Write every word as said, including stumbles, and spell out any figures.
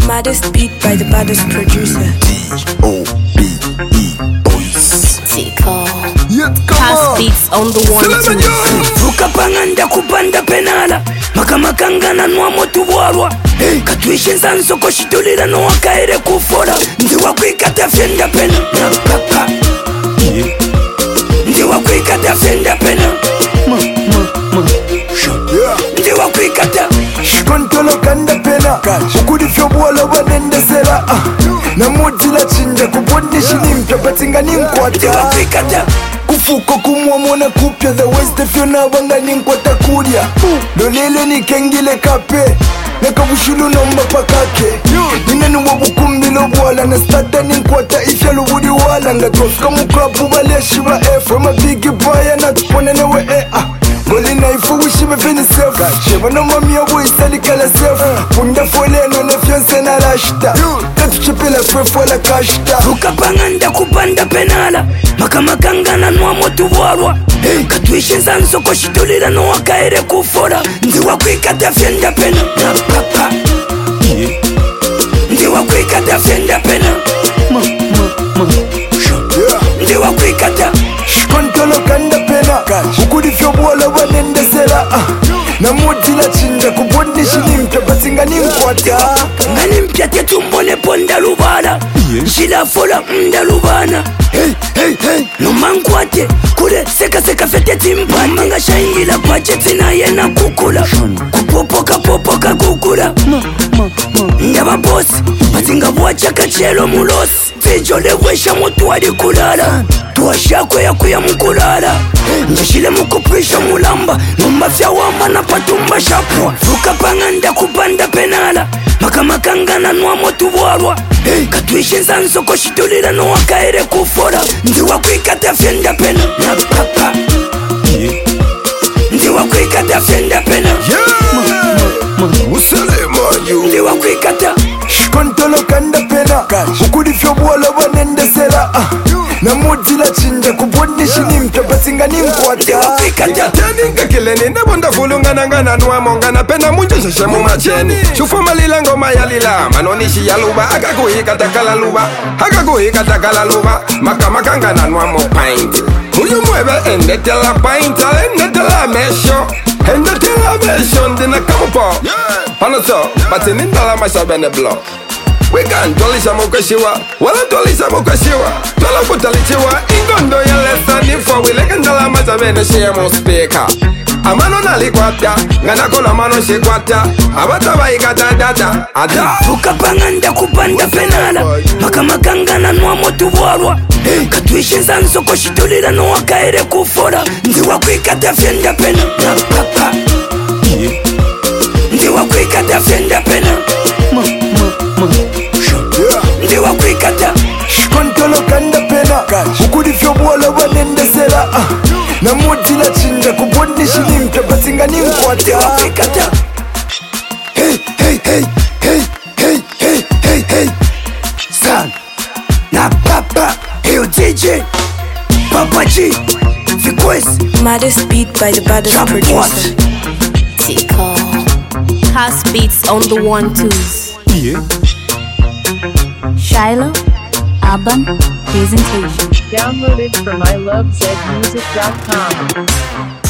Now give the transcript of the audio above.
Maddest beat by the baddest producer. D O B E Boys. Tico. Yet House beats on the one two. Ukapanganda kupanda penala makamakangana nwamo tubwarwa hey, katwishe nzanso koshitulira no wakaere kufora ndi wakwikata fyenda pena papa yeah. Ndi wakwikata fyenda pena ma ma ma yeah. Ndi wakwikata shikontolo kanda pena ukudi fyobwala wanendesera ah. Namudila chinja kubondishi nimpya batinga ninkwata Ndi wakwikata kufuko kumwamona kupya the west fyona wanga ninkwata kulya lolele nikengile kape nakabushulu nomba pakake ninenu wabukumbilo bwala na stata ninkwata ifya lubudi wala nga tofika muklabu baleshi ba F wema bigi baya na tuponenewe eh ah Golina ifu wishibe fini self Sheba no mami obu isali kala self Punda fole no ne fianse na rashta Tatu chepela fwefu wala kashta Ukapanganda kupanda penala makamakangana nwamo tubwarwa hey, katwishe nzanso koshitulira no wakaere kufora ndi wakwikata fyenda pena papa yeah. Ndi wakwikata fyenda pena ma ma ma yeah. Ndi wakwikata shikontolo kanda pena ukudi fyobwala wanendesera ah. Namudila chinja kubondishi nimpya batinga ninkwata ngani mpya tetumbone ponda lubala njila fola mda lubana hey, hey, hey. Nomankwate kule seka seka fete timpani manga shaingila pache tina yena kukula kupopoka popoka kukula ndaba bosi batinga bwachaka chelo mulosi vijole wesha mutu wadi kulala tuwashakwe ya kuya mkulala njishile mukupisha mulamba numafya wama na patumba shapwa ukapanganda kupanda penala makamakangana nwamo tubwarwa hey, katwishe nzanso koshitulira no wakaere kufora ndi wakwikata fyenda pena na papa yeah. Ndi wakwikata fyenda pena Yeah. ma, ma, ma. Uselema you. Ndi wakwikata shikontolo kanda pena ukudi fyobwala wanendesera ah. Namudila chinja kubondishi nimpya batinga ndi ninkwata wakwikata Teninga kileni nebonda fulungana ngana nwamo ngana pena munje sheshe mumacheni Shufuma lila ngoma ya lila manonishi ya luba Akakuhika takala luba Akakuhika takala luba Makamakanga na nwamo paint Uyu mwebe endetela paint Endetela mesho Endetela mesho Ndina kamupo Panoso Batini ndala masha bene block We can tolisha mokoshiwa Wala tolisha mokoshiwa Tola kutalichiwa Ingondo ya lesa nifo Wileke ndala maza bene shia mo speaker Amano nalikwata Ngana kola mano shikwata Abata baikata data Ada ukapanganda kupanda penala makamakangana nwamo tubwarwa hey, katwishe nzanso koshitulira no wakaere kufora ndi wakwikata fyenda pena na papa yeah. Ndi wakwikata fyenda pena ma ma ma yeah. Ndi wakwikata shikontolo kanda pena ukudi fyobwala wanendesera ah. Namudila chinja kubondishi nimpya batinga Ndi ninkwata wakwikata hey hey hey hey hey hey hey hey San na papa hey D J Papa G Vikwes Maddest beat by the baddest Jump producer. what? Tico. House beats on the one twos. Yeah Shiloh. Album presentation. Downloaded from I love zed music dot com.